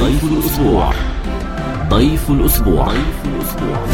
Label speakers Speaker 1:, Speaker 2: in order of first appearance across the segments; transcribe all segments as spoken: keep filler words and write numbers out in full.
Speaker 1: ضيف الأسبوع. ضيف الأسبوع. ضيف الأسبوع.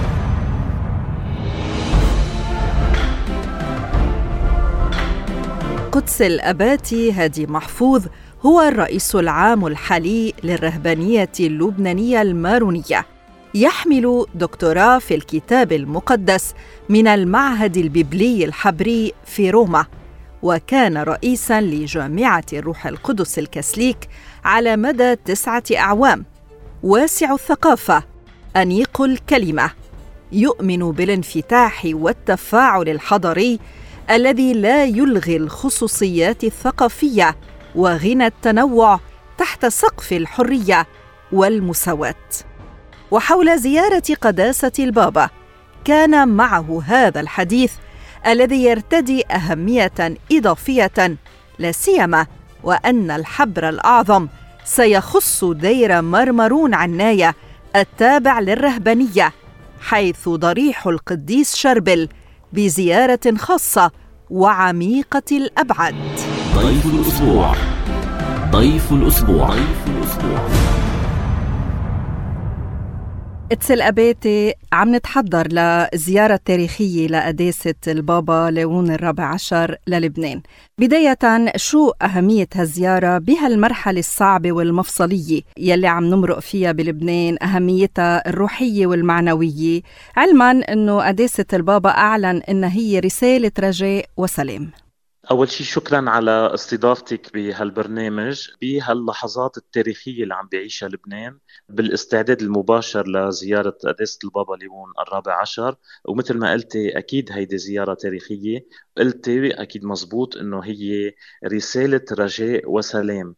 Speaker 2: قدس الأباتي هادي محفوظ هو الرئيس العام الحالي للرهبانية اللبنانية المارونية. يحمل دكتوراه في الكتاب المقدس من المعهد البيبلي الحبري في روما، وكان رئيساً لجامعة الروح القدس الكاثوليك على مدى تسعة أعوام. واسع الثقافة، أنيق الكلمة، يؤمن بالانفتاح والتفاعل الحضاري الذي لا يلغي الخصوصيات الثقافية وغنى التنوع تحت سقف الحرية والمساواة. وحول زيارة قداسة البابا كان معه هذا الحديث الذي يرتدي أهمية إضافية، لا سيما وأن الحبر الأعظم سيخص دير مرمرون عناية التابع للرهبانية، حيث ضريح القديس شربل بزيارة خاصة وعميقة الأبعاد.
Speaker 1: ضيف الأسبوع. ضيف الأسبوع. ضيف الأسبوع.
Speaker 2: قدس الأباتي، عم نتحضر لزيارة تاريخية لقداسة البابا ليون الرابع عشر للبنان. بداية، شو أهمية هالزيارة بهالمرحلة الصعبة والمفصلية يلي عم نمرق فيها بلبنان، أهميتها الروحية والمعنوية، علماً أنه قداسة البابا أعلن أنها هي رسالة رجاء وسلام؟
Speaker 3: أول شيء شكراً على استضافتك بهالبرنامج بهاللحظات التاريخية اللي عم بيعيشها لبنان بالاستعداد المباشر لزيارة قداسة البابا ليون الرابع عشر. ومثل ما قلتي أكيد هيدي زيارة تاريخية، قلتي أكيد مزبوط إنه هي رسالة رجاء وسلام.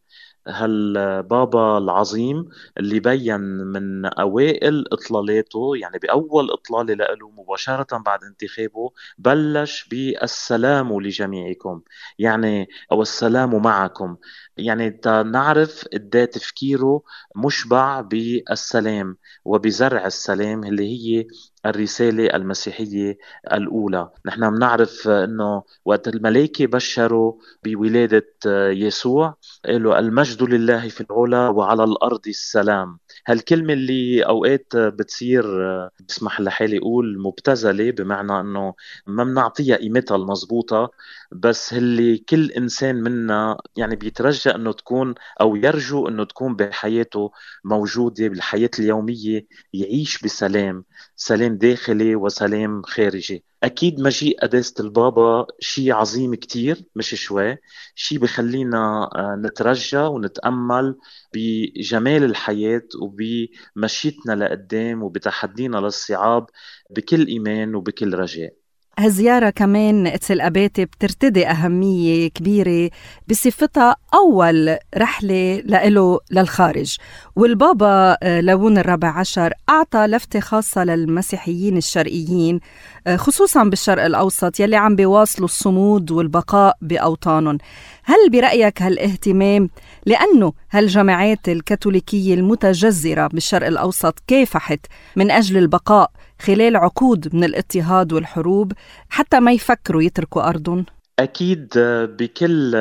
Speaker 3: هالبابا العظيم اللي بيّن من أوائل إطلالاته، يعني بأول إطلالة له مباشرة بعد انتخابه، بلش بالسلام لجميعكم، يعني أو السلام معكم، يعني نعرف قد تفكيره مشبع بالسلام وبزرع السلام اللي هي الرسالة المسيحية الأولى. نحن بنعرف أنه وقت الملائكة بشروا بولادة يسوع قالوا المجد لله في العلا وعلى الأرض السلام. هالكلمة اللي أوقات بتصير، بسمح لحالي أقول، مبتذلة، بمعنى أنه ما بنعطيها قيمتها المضبوطة، بس اللي كل إنسان منا يعني بيترجى أنه تكون أو يرجو أنه تكون بحياته موجودة بالحياة اليومية، يعيش بسلام، سلام داخلي وسلام خارجي. أكيد مجيء قداسة البابا شيء عظيم كتير، مش شوي، شيء بخلينا نترجى ونتأمل بجمال الحياة وبمشيتنا لقدام وبتحدينا للصعاب بكل إيمان وبكل رجاء.
Speaker 2: هالزيارة كمان قدس الأباتي بترتدي أهمية كبيرة بصفتها أول رحلة لإله للخارج، والبابا ليون الرابع عشر أعطى لفتة خاصة للمسيحيين الشرقيين، خصوصاً بالشرق الأوسط يلي عم بيواصلوا الصمود والبقاء بأوطانهم. هل برأيك هالاهتمام لأنه هالجماعات الكاثوليكية المتجذرة بالشرق الأوسط كافحت من أجل البقاء خلال عقود من الاضطهاد والحروب حتى ما يفكروا يتركوا أرضهم؟
Speaker 3: أكيد بكل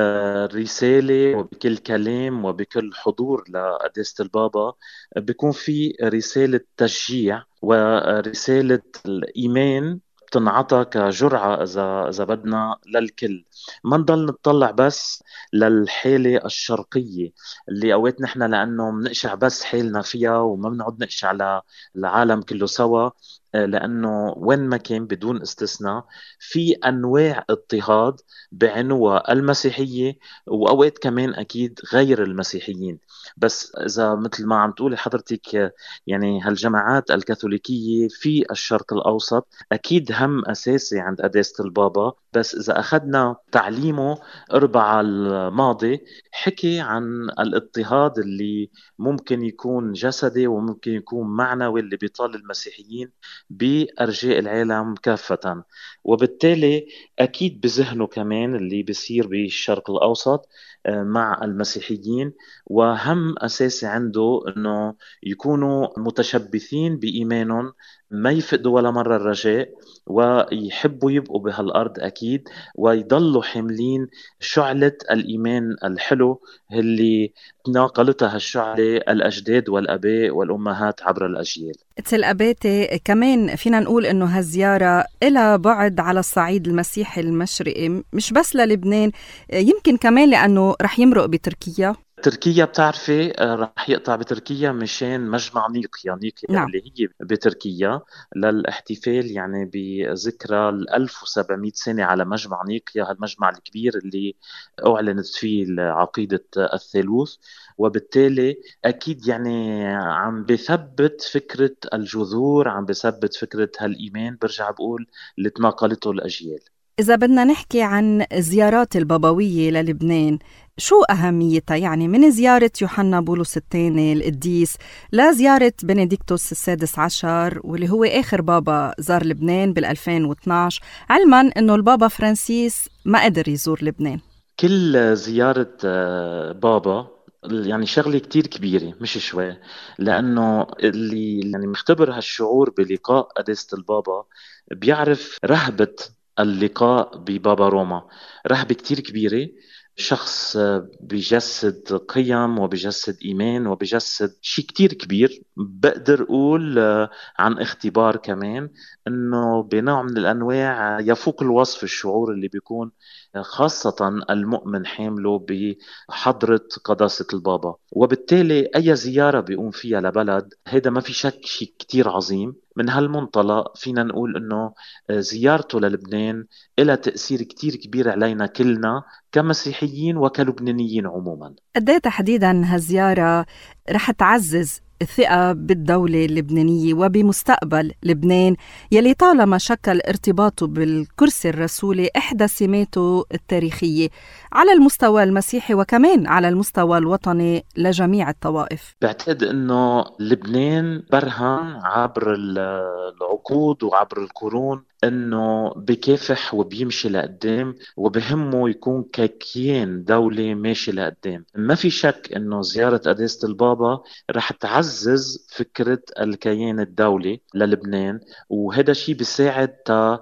Speaker 3: رسالة وبكل كلام وبكل حضور لقداسة البابا بيكون في رسالة تشجيع ورسالة الإيمان بتنعطى كجرعة إذا إذا بدنا للكل. ما نضل نتطلع بس للحالة الشرقية اللي أوقات نحن لأنه منقشع بس حالنا فيها وما بنقعد نقشع للعالم كله سوا، لأنه وين ما كان بدون استثناء في أنواع اضطهاد بعنوها المسيحية وأوقات كمان أكيد غير المسيحيين. بس إذا مثل ما عم تقولي حضرتك، يعني هالجماعات الكاثوليكية في الشرق الأوسط أكيد هم أساسي عند قداسة البابا. بس إذا أخذنا تعليمه أربعة الماضي، حكي عن الاضطهاد اللي ممكن يكون جسدي وممكن يكون معنوي اللي بيطال المسيحيين بأرجاء العالم كافة. وبالتالي أكيد بذهنه كمان اللي بيصير بالشرق الأوسط مع المسيحيين، وهم أساسي عنده أنه يكونوا متشبثين بإيمانهم، ما يفقدوا ولا مرة الرجاء، ويحبوا يبقوا بهالأرض أكيد، ويضلوا حاملين شعلة الإيمان الحلو اللي ناقلتها الشعلة الأجداد والأباء والأمهات عبر الأجيال.
Speaker 2: مثل أباتي كمان فينا نقول إنه هالزيارة إلها بعد على الصعيد المسيحي المشرقي، مش بس للبنان، يمكن كمان لأنه رح يمرق بتركيا.
Speaker 3: تركيا بتعرفي رح يقطع بتركيا مشان مجمع نيقيا نيقيا
Speaker 2: نعم.
Speaker 3: اللي هي بتركيا، للاحتفال يعني بذكرى ال ألف وسبعمئة سنة على مجمع نيقيا، هالمجمع الكبير اللي أعلنت فيه عقيدة الثالوث. وبالتالي أكيد يعني عم بثبت فكرة الجذور، عم بثبت فكرة هالإيمان، برجع بقول اللي تناقلته الأجيال.
Speaker 2: إذا بدنا نحكي عن الزيارات البابوية للبنان، شو أهميتها؟ يعني من زيارة يوحنا بولس الثاني القديس لزيارة بنديكتوس السادس عشر، واللي هو آخر بابا زار لبنان بالألفين واثناعش، علماً أنه البابا فرانسيس ما قدر يزور لبنان.
Speaker 3: كل زيارة بابا يعني شغلة كتير كبيرة مش شوي، لأنه اللي يعني مختبر هالشعور بلقاء قداسة البابا بيعرف رهبة اللقاء ببابا روما، رهبة كتير كبيرة. شخص بيجسد قيم وبيجسد إيمان وبيجسد شيء كتير كبير. بقدر أقول عن اختبار كمان أنه بنوع من الأنواع يفوق الوصف الشعور اللي بيكون خاصة المؤمن حامله بحضرة قداسة البابا. وبالتالي أي زيارة بيقوم فيها لبلد، هذا ما في شك شيء كتير عظيم. من هالمنطلق فينا نقول أنه زيارته للبنان لها تأثير كتير كبير علينا كلنا كمسيحيين وكلبنانيين عموما.
Speaker 2: قد ايه تحديداً هالزيارة رح تعزز الثقة بالدولة اللبنانية وبمستقبل لبنان، يلي طالما شكل ارتباطه بالكرسي الرسولي إحدى سماته التاريخية على المستوى المسيحي وكمان على المستوى الوطني لجميع الطوائف؟
Speaker 3: بعتقد أنه لبنان برهن عبر العقود وعبر القرون أنه بكافح وبيمشي لقدام، وبهمه يكون ككيان دولة ماشي لقدام. ما في شك أنه زيارة قداسة البابا رح تعزز فكرة الكيان الدولي للبنان، وهذا شيء بيساعد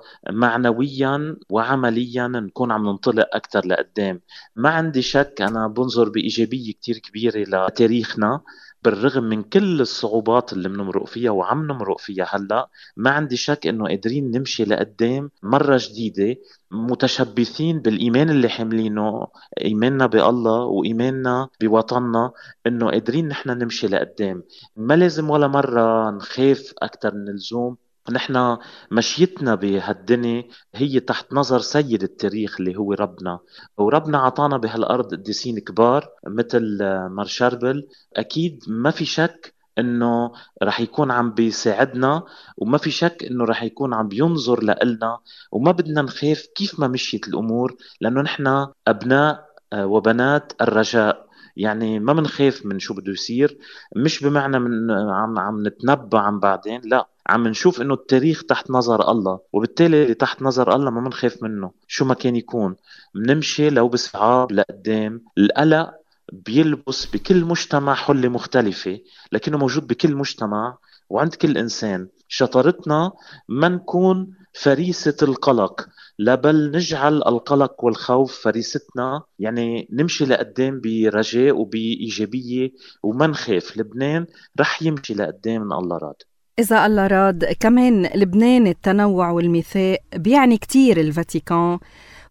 Speaker 3: معنويا وعمليا نكون عم ننطلق أكثر لقدام. ما عندي شك، أنا بنظر بإيجابية كتير كبيرة لتاريخنا بالرغم من كل الصعوبات اللي بنمرق فيها وعم نمرق فيها هلأ. ما عندي شك إنه قادرين نمشي لقدام مرة جديدة، متشبثين بالإيمان اللي حاملينه، إيماننا بالله وإيماننا بوطننا، إنه قادرين نحن نمشي لقدام. ما لازم ولا مرة نخاف أكتر من اللزوم. نحن مشيتنا بهالدنيا هي تحت نظر سيد التاريخ اللي هو ربنا، وربنا عطانا بهالأرض قديسين كبار مثل مار شربل. أكيد ما في شك إنه رح يكون عم بيساعدنا، وما في شك إنه رح يكون عم بينظر لإلنا، وما بدنا نخاف كيف ما مشيت الأمور، لأنه نحن أبناء وبنات الرجاء. يعني ما منخاف من شو بده يصير، مش بمعنى من عم عم نتنبأ عن بعدين، لا، عم نشوف انه التاريخ تحت نظر الله، وبالتالي تحت نظر الله ما منخاف منه شو ما كان يكون. منمشي لو بصعاب لقدام. القلق بيلبس بكل مجتمع حلة مختلفة، لكنه موجود بكل مجتمع وعند كل إنسان. شطارتنا ما نكون فريسة القلق، لا بل نجعل القلق والخوف فريستنا، يعني نمشي لقدام برجاء وبإيجابية وما نخاف. لبنان رح يمشي لقدام من الله راد.
Speaker 2: إذا الله راد. كمان لبنان التنوع والميثاق بيعني كتير الفاتيكان،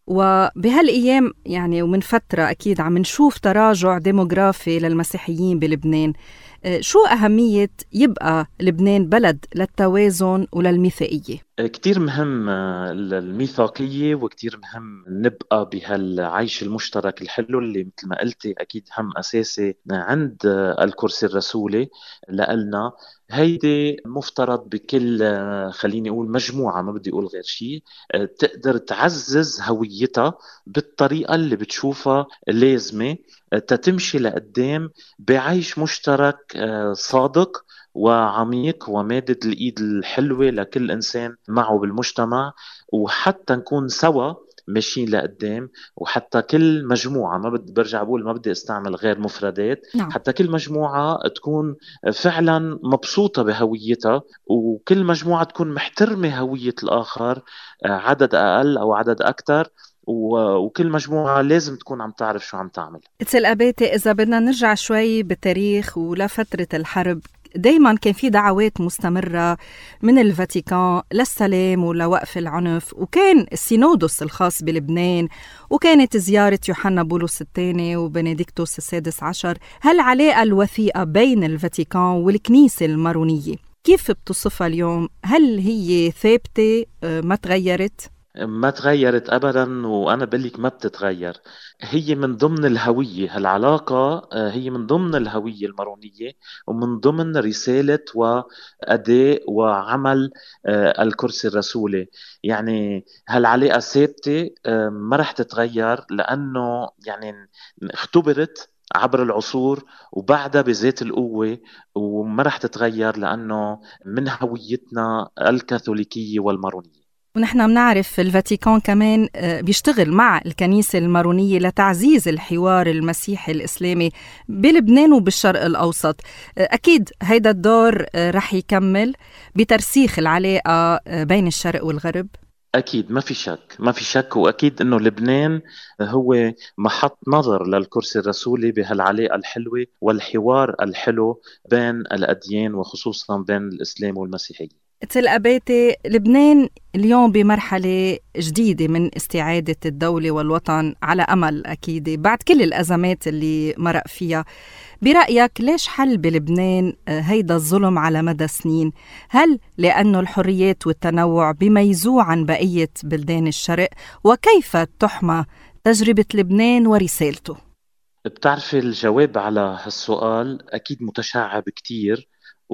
Speaker 2: وبهالأيام يعني ومن فترة أكيد عم نشوف تراجع ديموغرافي للمسيحيين بلبنان. شو أهمية يبقى لبنان بلد للتوازن وللميثاقية؟
Speaker 3: كتير مهم الميثاقية، وكتير مهم نبقى بهالعيش المشترك الحلو اللي مثل ما قلتي أكيد هم أساسي عند الكرسي الرسولي لألنا. هيدي مفترض بكل، خليني أقول مجموعة، ما بدي أقول غير شيء، تقدر تعزز هويتها بالطريقة اللي بتشوفها لازمة تتمشي لقدام بعيش مشترك صادق وعميق ومادد الإيد الحلوة لكل إنسان معه بالمجتمع، وحتى نكون سوا ماشيين لقدام. وحتى كل مجموعة، ما بدي برجع بقول ما بدي استعمل غير مفردات،
Speaker 2: نعم.
Speaker 3: حتى كل مجموعة تكون فعلا مبسوطة بهويتها، وكل مجموعة تكون محترمة هوية الآخر، آه، عدد أقل أو عدد أكثر، وكل مجموعة لازم تكون عم تعرف شو عم تعمل.
Speaker 2: اتس الأباتي، إذا بدنا نرجع شوي بالتاريخ ولفترة الحرب، دايما كان في دعوات مستمرة من الفاتيكان للسلام ولوقف العنف، وكان السينودوس الخاص بلبنان، وكانت زيارة يوحنا بولس الثاني وبنديكتوس السادس عشر. هالعلاقة الوثيقة بين الفاتيكان والكنيسة المارونية كيف بتصفها اليوم؟ هل هي ثابتة ما تغيرت؟
Speaker 3: ما تغيرت أبدا، وأنا بقلك ما بتتغير. هي من ضمن الهوية، هالعلاقة آه، هي من ضمن الهوية المارونية، ومن ضمن رسالة وأداء وعمل آه، الكرسي الرسولي. يعني هالعلاقة ثابتة، آه، ما رح تتغير، لأنه يعني اختبرت عبر العصور وبعدها بذات القوة، وما رح تتغير لأنه من هويتنا الكاثوليكية والمارونية.
Speaker 2: ونحن بنعرف الفاتيكان كمان بيشتغل مع الكنيسة المارونية لتعزيز الحوار المسيحي الإسلامي بلبنان وبالشرق الأوسط. أكيد هيدا الدور رح يكمل بترسيخ العلاقة بين الشرق والغرب.
Speaker 3: أكيد ما في شك، ما في شك، وأكيد إنه لبنان هو محط نظر للكرسي الرسولي بهالعلاقة الحلوة والحوار الحلو بين الأديان، وخصوصا بين الإسلام والمسيحية.
Speaker 2: تل أباتي، لبنان اليوم بمرحلة جديدة من استعادة الدولة والوطن، على أمل أكيد بعد كل الأزمات اللي مرق فيها. برأيك ليش حل بلبنان هيدا الظلم على مدى سنين؟ هل لأنه الحريات والتنوع بيميزوه عن بقية بلدان الشرق؟ وكيف تحمى تجربة لبنان ورسالته؟
Speaker 3: بتعرفي الجواب على هالسؤال أكيد متشعب كتير،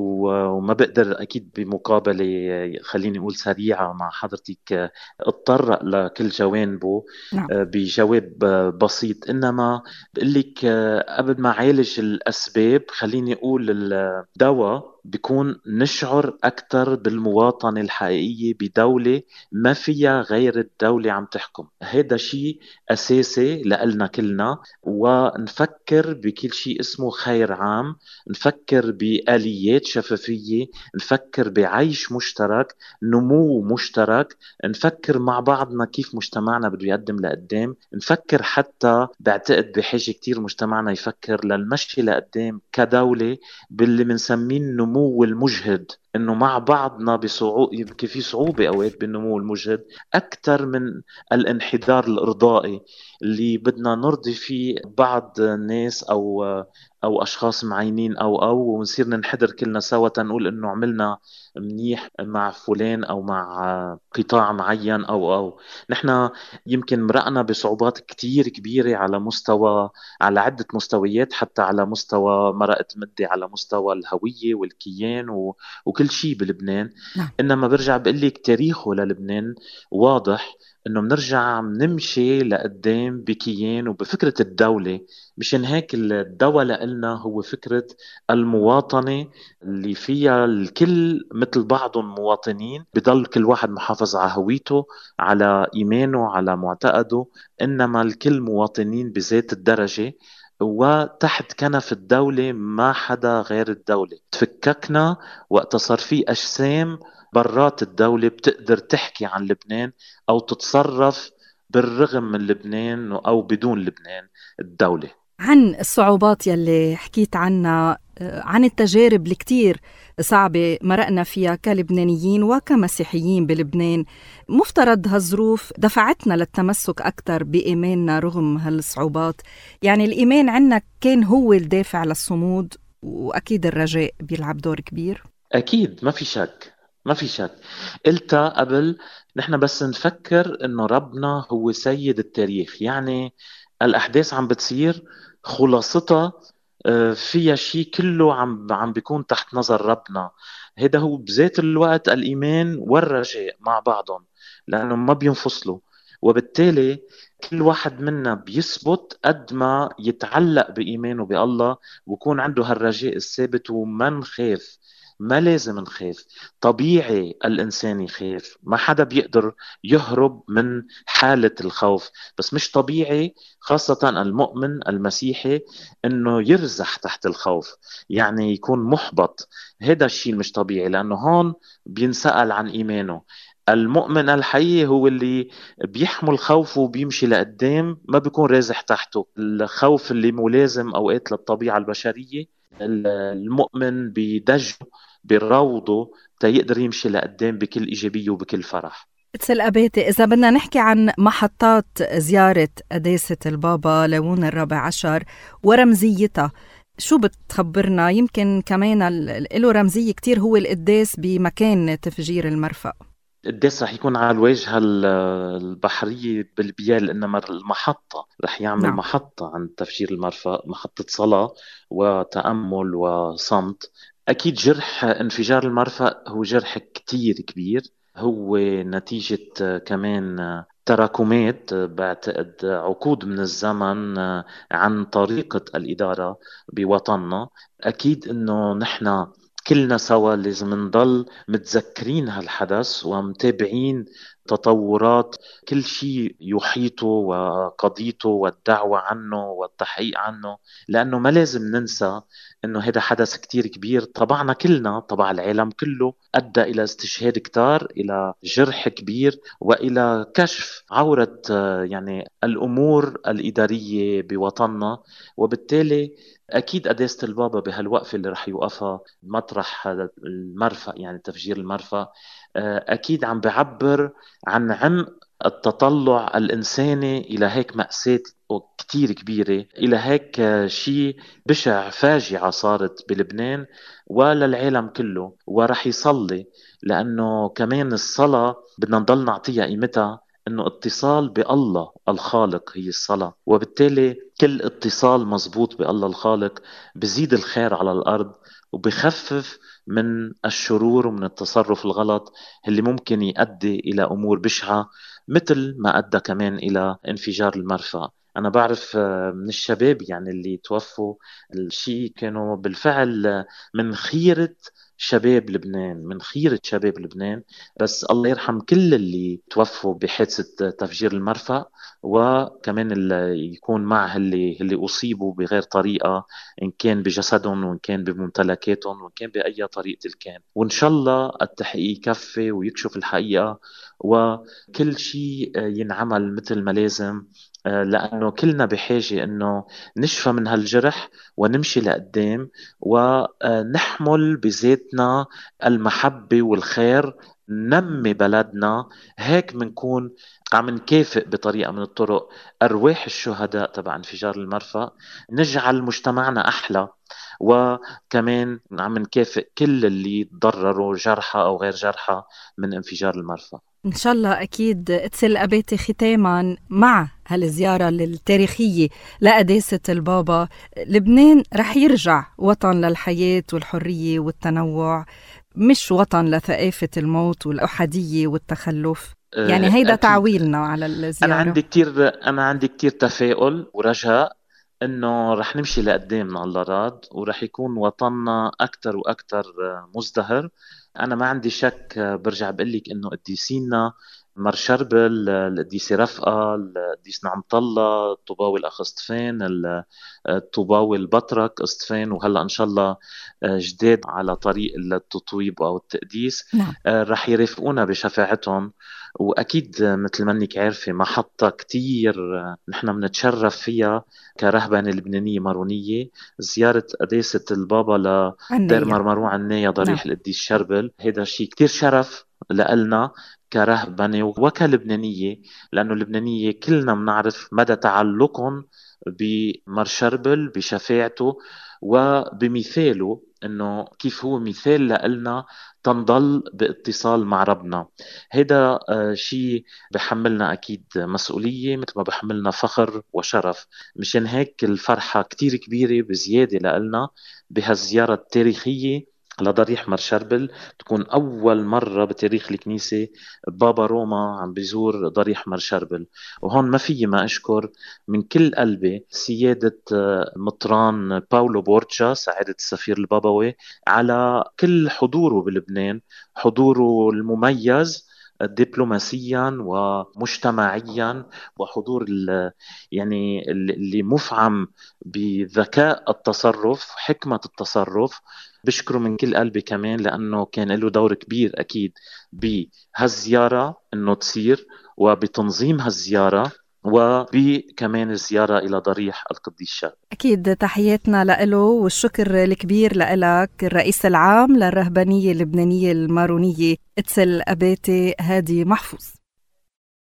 Speaker 3: وما بقدر أكيد بمقابلة خليني أقول سريعة مع حضرتك اتطرق لكل جوانبه
Speaker 2: نعم.
Speaker 3: بجواب بسيط. إنما بقول لك قبل ما أعالج الأسباب، خليني أقول الدواء بيكون نشعر أكثر بالمواطنة الحقيقية بدولة ما فيها غير الدولة عم تحكم. هذا شيء أساسي لإلنا كلنا، ونفكر بكل شيء اسمه خير عام، نفكر بآليات شفافية، نفكر بعيش مشترك، نمو مشترك، نفكر مع بعضنا كيف مجتمعنا بده يقدم لقدام، نفكر حتى بعتقد بحاجة كتير مجتمعنا يفكر للمشي لقدام كدولة باللي بنسميه النمو المجهد، انه مع بعضنا بصعوبة، يمكن في صعوبة اوقات بالنمو المجهد اكثر من الانحدار الارضائي اللي بدنا نرضي فيه بعض الناس او او اشخاص معينين او او ونصير ننحدر كلنا سوا تنقول انه عملنا منيح مع فلان او مع قطاع معين او او نحن يمكن مرقنا بصعوبات كتير كبيرة على مستوى، على عدة مستويات، حتى على مستوى مرقت مدي على مستوى الهوية والكيان و... وكل شيء بلبنان.
Speaker 2: نعم.
Speaker 3: إنما برجع بقول لك تاريخه للبنان واضح، إنه بنرجع بنمشي لقدام بكيان وبفكرة الدولة. مشان هيك الدواء لنا هو فكرة المواطنة اللي فيها الكل مثل بعضهم مواطنين، بضل كل واحد محافظ على هويته، على إيمانه، على معتقده، إنما الكل مواطنين بذات الدرجة، وتحت كنف الدولة ما حدا غير الدولة. تفككنا وقت صار في أجسام برات الدولة بتقدر تحكي عن لبنان أو تتصرف بالرغم من لبنان أو بدون لبنان الدولة.
Speaker 2: عن الصعوبات يلي حكيت عنها، عن التجارب الكتير صعبة مرقنا فيها كلبنانيين وكمسيحيين بلبنان، مفترض هالظروف دفعتنا للتمسك أكتر بإيماننا رغم هالصعوبات. يعني الإيمان عنا كان هو الدافع للصمود، وأكيد الرجاء بيلعب دور كبير.
Speaker 3: أكيد ما في شك، ما في شك. قلتها قبل، نحن بس نفكر إنه ربنا هو سيد التاريخ. يعني الأحداث عم بتصير خلاصتها آه، فيها شيء كله عم عم بيكون تحت نظر ربنا. هذا هو بذات الوقت الإيمان والرجاء مع بعضهم، لأنه ما بينفصلوا. وبالتالي كل واحد منا بيثبت قد ما يتعلق بإيمانه بالله، ويكون عنده هالرجاء الثابت وما نخاف ما لازم نخاف. طبيعي الإنسان يخاف، ما حدا بيقدر يهرب من حالة الخوف، بس مش طبيعي خاصة المؤمن المسيحي إنه يرزح تحت الخوف، يعني يكون محبط. هذا الشيء مش طبيعي، لأنه هون بينسأل عن إيمانه. المؤمن الحقيقي هو اللي بيحمل خوفه وبيمشي لقدام، ما بيكون رازح تحته. الخوف اللي ملازم أوقات للطبيعة البشرية، المؤمن بيدجه بيروضه تيقدر يمشي لقدام بكل إيجابية وبكل فرح.
Speaker 2: قدس الأباتي، إذا بدنا نحكي عن محطات زيارة قداسة البابا ليون الرابع عشر ورمزيتها، شو بتخبرنا؟ يمكن كمان له رمزية كتير، هو القداس بمكان تفجير المرفأ.
Speaker 3: القداس رح يكون على الواجهة البحرية بالبيال، إنما المحطة رح يعمل
Speaker 2: نعم.
Speaker 3: محطة عند تفجير المرفأ، محطة صلاة وتأمل وصمت. أكيد جرح انفجار المرفأ هو جرح كتير كبير، هو نتيجة كمان تراكمات بعتقد عقود من الزمن عن طريقة الإدارة بوطننا. أكيد إنه نحن كلنا سوا لازم نضل متذكرين هالحدث ومتابعين تطورات كل شيء يحيطه وقضيته والدعوة عنه والتحقيق عنه، لأنه ما لازم ننسى أنه هذا حدث كتير كبير طبعنا كلنا، طبع العالم كله، أدى إلى استشهاد كتار، إلى جرح كبير، وإلى كشف عورة يعني الأمور الإدارية بوطننا. وبالتالي أكيد قداسة البابا بهالوقفة اللي رح يوقفها مطرح المرفأ، يعني تفجير المرفأ، أكيد عم بعبر عن عمق التطلع الإنساني إلى هيك مأساة كتير كبيرة، إلى هيك شيء بشع، فاجعة صارت بلبنان وللعالم كله. ورح يصلي، لأنه كمان الصلاة بدنا نضل نعطيها قيمتها، انه اتصال بالله الخالق هي الصلاة، وبالتالي كل اتصال مزبوط بالله الخالق بزيد الخير على الارض وبخفف من الشرور ومن التصرف الغلط اللي ممكن يؤدي الى امور بشعة، مثل ما ادى كمان الى انفجار المرفأ. انا بعرف من الشباب يعني اللي توفوا، الشيء كانوا بالفعل من خيرة شباب لبنان، من خيرة شباب لبنان. بس الله يرحم كل اللي توفوا بحادثة تفجير المرفأ، وكمان اللي يكون معه اللي اللي أصيبوا بغير طريقة، إن كان بجسدهم وإن كان بممتلكاتهم وإن كان بأي طريقة كان. وإن شاء الله التحقيق يكفي ويكشف الحقيقة وكل شيء ينعمل مثل ما لازم، لأنه كلنا بحاجة أنه نشفى من هالجرح ونمشي لقدام ونحمل بذاتنا المحبة والخير، نمي بلدنا. هيك منكون عم نكافئ بطريقة من الطرق أرواح الشهداء تبع انفجار المرفأ، نجعل مجتمعنا أحلى، وكمان عم نكافئ كل اللي تضرروا جرحى أو غير جرحى من انفجار المرفأ.
Speaker 2: إن شاء الله. أكيد قدس الأباتي، ختاما مع هالزيارة التاريخية لقداسة البابا، لبنان رح يرجع وطن للحياة والحرية والتنوع، مش وطن لثقافة الموت والأحادية والتخلف. يعني هيدا
Speaker 3: أكيد.
Speaker 2: تعويلنا على الزيارة.
Speaker 3: أنا عندي كتير أنا عندي كتير تفاؤل ورجاء إنه رح نمشي لقدام الله راد، ورح يكون وطننا أكتر وأكتر مزدهر. أنا ما عندي شك، برجع بقلك إنه قديسينا مر شربل، القديسة رفقة، القديس نعمت الله، الطوباوي الأخ اسطفان، الطوباوي البطرك اسطفان، وهلا إن شاء الله جداد على طريق التطويب أو التقديس.
Speaker 2: نعم.
Speaker 3: رح يرافقونا بشفاعتهم. وأكيد مثل ما أنك عارفة محطة كتير نحن بنتشرف فيها كرهبنة لبنانية مارونية، زيارة قداسة البابا لدير مرمرو عناية ضريح نعم. القديس شربل. هذا شيء كتير شرف لنا كرهبنة وكلبنانية، لأنه اللبنانية كلنا بنعرف مدى تعلقهم بمر شربل، بشفاعته وبمثاله، انه كيف هو مثال لنا تنضل باتصال مع ربنا. هذا شيء بحملنا اكيد مسؤوليه، مثل ما بحملنا فخر وشرف. مشان هيك الفرحه كتير كبيره بزياده لنا بهالزياره التاريخيه لضريح مرشربل، تكون أول مرة بتاريخ الكنيسة بابا روما عم بيزور ضريح مرشربل. وهون ما في ما أشكر من كل قلبي سيادة مطران باولو بورتشا سعادة السفير البابوي على كل حضوره بلبنان، حضوره المميز دبلوماسيا ومجتمعيا، وحضور يعني اللي مفعم بذكاء التصرف، حكمة التصرف. بشكره من كل قلبي كمان لأنه كان له دور كبير أكيد بهالزيارة إنه تصير، وبتنظيم هالزيارة، وبكمان الزيارة إلى ضريح القديس شاب.
Speaker 2: أكيد تحياتنا له والشكر الكبير لك الرئيس العام للرهبانية اللبنانية المارونية إتس الأباتي هادي محفوظ.